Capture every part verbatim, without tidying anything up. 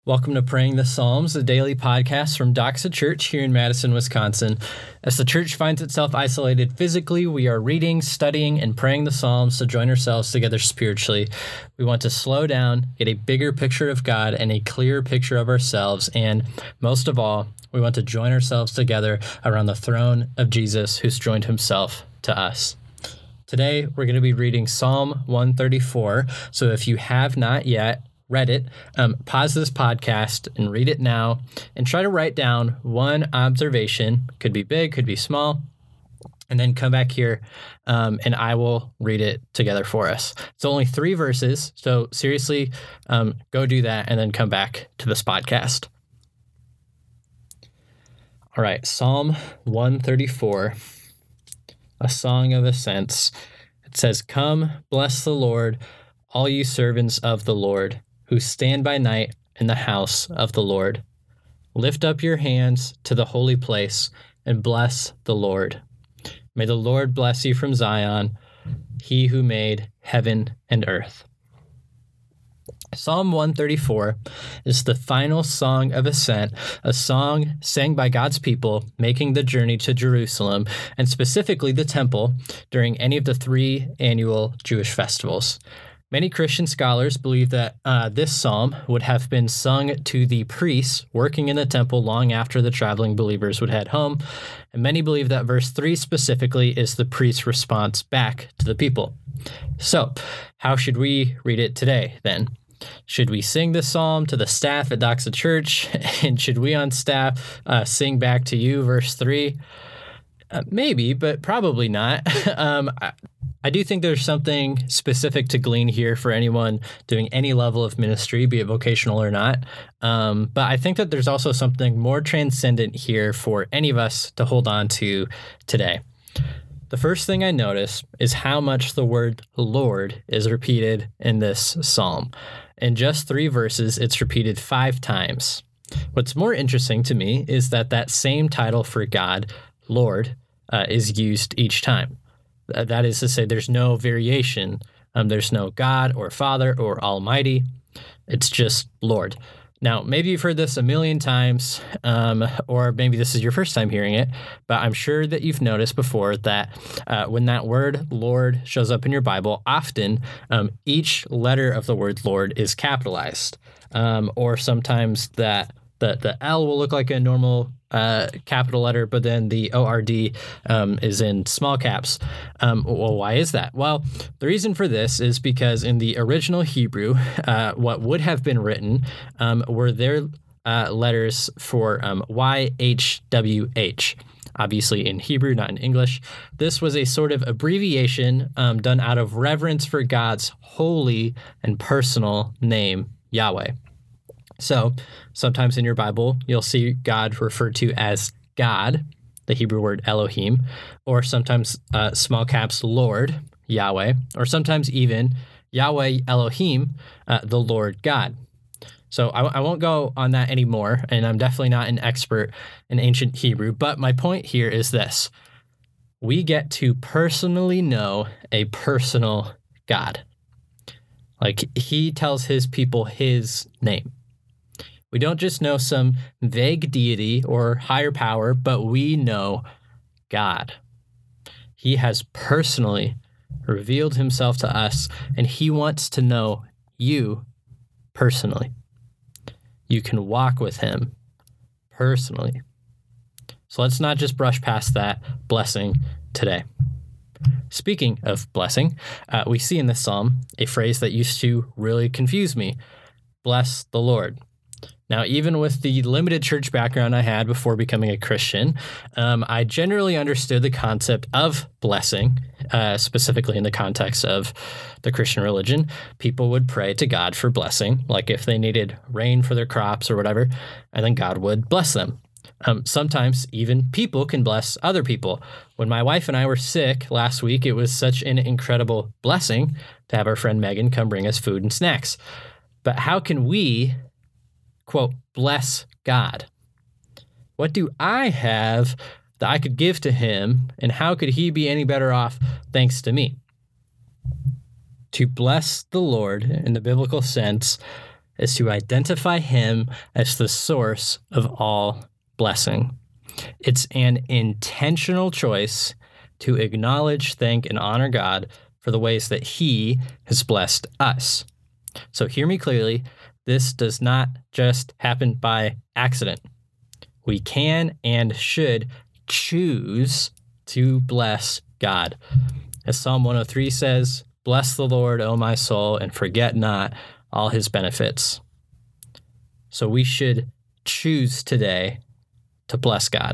Welcome to Praying the Psalms, a daily podcast from Doxa Church here in Madison, Wisconsin. As the church finds itself isolated physically, we are reading, studying, and praying the Psalms to join ourselves together spiritually. We want to slow down, get a bigger picture of God and a clearer picture of ourselves, and most of all, we want to join ourselves together around the throne of Jesus, who's joined himself to us. Today, we're going to be reading Psalm one thirty-four, so if you have not yet read it, um, pause this podcast and read it now and try to write down one observation, could be big, could be small, and then come back here um, and I will read it together for us. It's only three verses, so seriously, um, go do that and then come back to this podcast. All right, Psalm one thirty-four, a song of ascents. It says, "Come, bless the Lord, all you servants of the Lord, who stand by night in the house of the Lord. Lift up your hands to the holy place and bless the Lord. May the Lord bless you from Zion, he who made heaven and earth." Psalm one thirty-four is the final song of ascent, a song sang by God's people making the journey to Jerusalem, and specifically the temple, during any of the three annual Jewish festivals. Many Christian scholars believe that uh, this psalm would have been sung to the priests working in the temple long after the traveling believers would head home, and many believe that verse three specifically is the priest's response back to the people. So, how should we read it today, then? Should we sing this psalm to the staff at Doxa Church, and should we on staff uh, sing back to you verse three? Uh, maybe, but probably not. um, I, I do think there's something specific to glean here for anyone doing any level of ministry, be it vocational or not. Um, but I think that there's also something more transcendent here for any of us to hold on to today. The first thing I notice is how much the word Lord is repeated in this psalm. In just three verses, it's repeated five times. What's more interesting to me is that that same title for God, Lord, uh, is used each time. That is to say, there's no variation. Um, there's no God or Father or Almighty. It's just Lord. Now, maybe you've heard this a million times, um, or maybe this is your first time hearing it, but I'm sure that you've noticed before that uh, when that word Lord shows up in your Bible, often um, each letter of the word Lord is capitalized, um, or sometimes that the, the L will look like a normal Uh, capital letter, but then the O R D um, is in small caps. Um, well, why is that? Well, the reason for this is because in the original Hebrew, uh, what would have been written um, were their uh, letters for um, Y H W H. Obviously in Hebrew, not in English. This was a sort of abbreviation um, done out of reverence for God's holy and personal name, Yahweh. So sometimes in your Bible, you'll see God referred to as God, the Hebrew word Elohim, or sometimes uh, small caps Lord, Yahweh, or sometimes even Yahweh Elohim, uh, the Lord God. So I, I won't go on that anymore, and I'm definitely not an expert in ancient Hebrew, but my point here is this. We get to personally know a personal God. Like, he tells his people his name. We don't just know some vague deity or higher power, but we know God. He has personally revealed himself to us, and he wants to know you personally. You can walk with him personally. So let's not just brush past that blessing today. Speaking of blessing, uh, we see in this psalm a phrase that used to really confuse me. Bless the Lord. Now, even with the limited church background I had before becoming a Christian, um, I generally understood the concept of blessing, uh, specifically in the context of the Christian religion. People would pray to God for blessing, like if they needed rain for their crops or whatever, and then God would bless them. Um, sometimes even people can bless other people. When my wife and I were sick last week, it was such an incredible blessing to have our friend Megan come bring us food and snacks. But how can we, quote, bless God? What do I have that I could give to him, and how could he be any better off thanks to me? To bless the Lord in the biblical sense is to identify him as the source of all blessing. It's an intentional choice to acknowledge, thank, and honor God for the ways that he has blessed us. So hear me clearly, this does not just happen by accident. We can and should choose to bless God. As Psalm one oh three says, "Bless the Lord, O my soul, and forget not all his benefits." So we should choose today to bless God.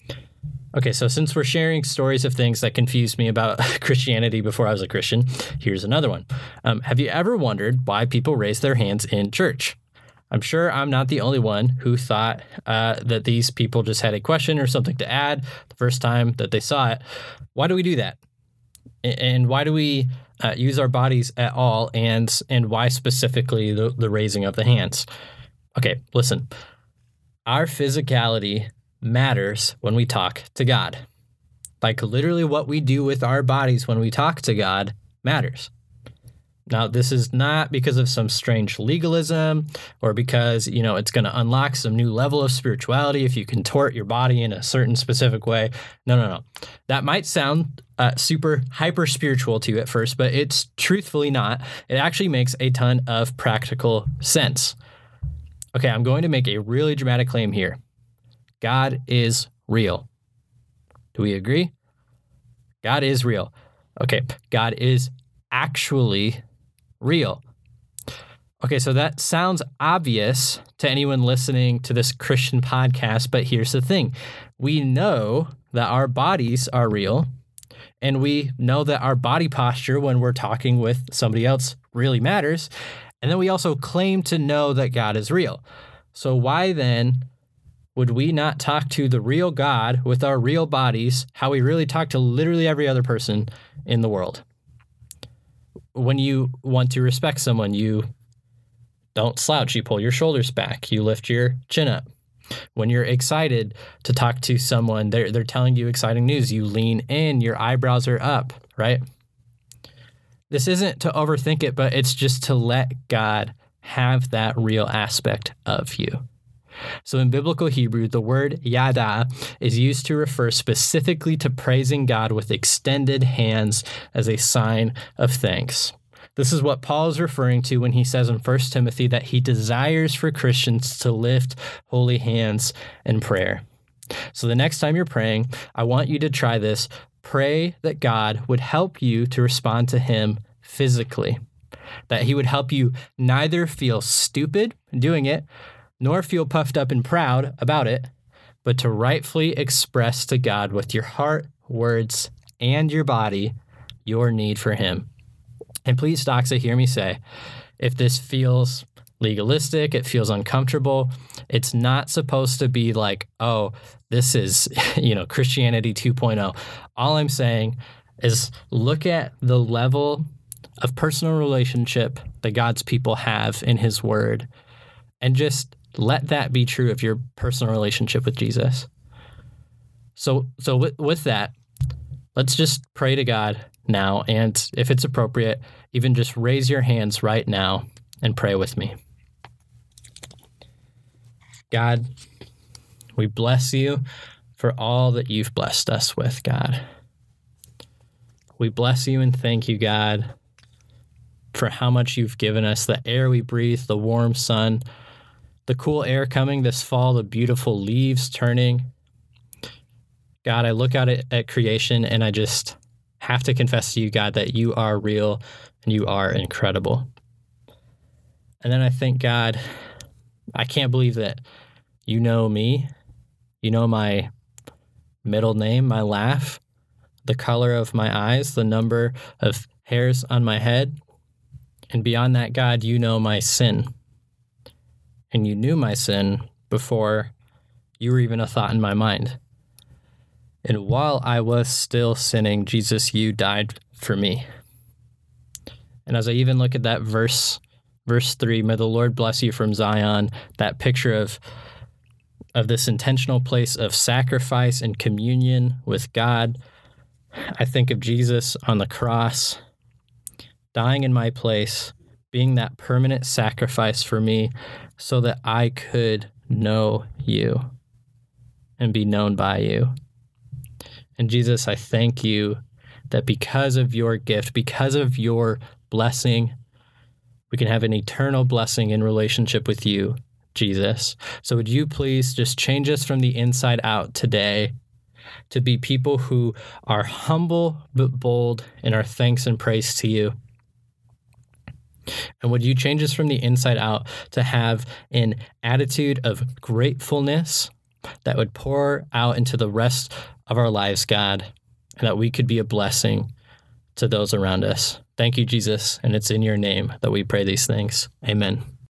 Okay, so since we're sharing stories of things that confused me about Christianity before I was a Christian, here's another one. Um, have you ever wondered why people raise their hands in church? I'm sure I'm not the only one who thought uh, that these people just had a question or something to add the first time that they saw it. Why do we do that? And why do we uh, use our bodies at all? And and why specifically the, the raising of the hands? Okay, listen. Our physicality matters when we talk to God. Like literally what we do with our bodies when we talk to God matters. Now, this is not because of some strange legalism or because, you know, it's going to unlock some new level of spirituality if you contort your body in a certain specific way. No, no, no. That might sound uh, super hyper spiritual to you at first, but it's truthfully not. It actually makes a ton of practical sense. Okay, I'm going to make a really dramatic claim here. God is real. Do we agree? God is real. Okay, God is actually real. Okay, so that sounds obvious to anyone listening to this Christian podcast, but here's the thing. We know that our bodies are real, and we know that our body posture when we're talking with somebody else really matters, and then we also claim to know that God is real. So why then would we not talk to the real God with our real bodies how we really talk to literally every other person in the world? When you want to respect someone, you don't slouch, you pull your shoulders back, you lift your chin up. When you're excited to talk to someone, they're, they're telling you exciting news, you lean in, your eyebrows are up, right? This isn't to overthink it, but it's just to let God have that real aspect of you. So in biblical Hebrew, the word yada is used to refer specifically to praising God with extended hands as a sign of thanks. This is what Paul is referring to when he says in First Timothy that he desires for Christians to lift holy hands in prayer. So the next time you're praying, I want you to try this. Pray that God would help you to respond to him physically, that he would help you neither feel stupid doing it, nor feel puffed up and proud about it, but to rightfully express to God with your heart, words, and your body your need for him. And please, Doxa, hear me say, if this feels legalistic, it feels uncomfortable, it's not supposed to be like, oh, this is, you know, Christianity two point oh. All I'm saying is look at the level of personal relationship that God's people have in his word and just let that be true of your personal relationship with Jesus. So so with, with that, let's just pray to God now, and if it's appropriate, even just raise your hands right now and pray with me. God, we bless you for all that you've blessed us with, God. We bless you and thank you, God, for how much you've given us, the air we breathe, the warm sun, the cool air coming this fall, the beautiful leaves turning. God, I look out at, at creation and I just have to confess to you, God, that you are real and you are incredible. And then I think, God, I can't believe that you know me. You know my middle name, my laugh, the color of my eyes, the number of hairs on my head. And beyond that, God, you know my sin. And you knew my sin before you were even a thought in my mind. And while I was still sinning, Jesus, you died for me. And as I even look at that verse, verse three, may the Lord bless you from Zion, that picture of, of this intentional place of sacrifice and communion with God, I think of Jesus on the cross, dying in my place, being that permanent sacrifice for me so that I could know you and be known by you. And Jesus, I thank you that because of your gift, because of your blessing, we can have an eternal blessing in relationship with you, Jesus. So would you please just change us from the inside out today to be people who are humble but bold in our thanks and praise to you? And would you change us from the inside out to have an attitude of gratefulness that would pour out into the rest of our lives, God, and that we could be a blessing to those around us. Thank you, Jesus, and it's in your name that we pray these things. Amen.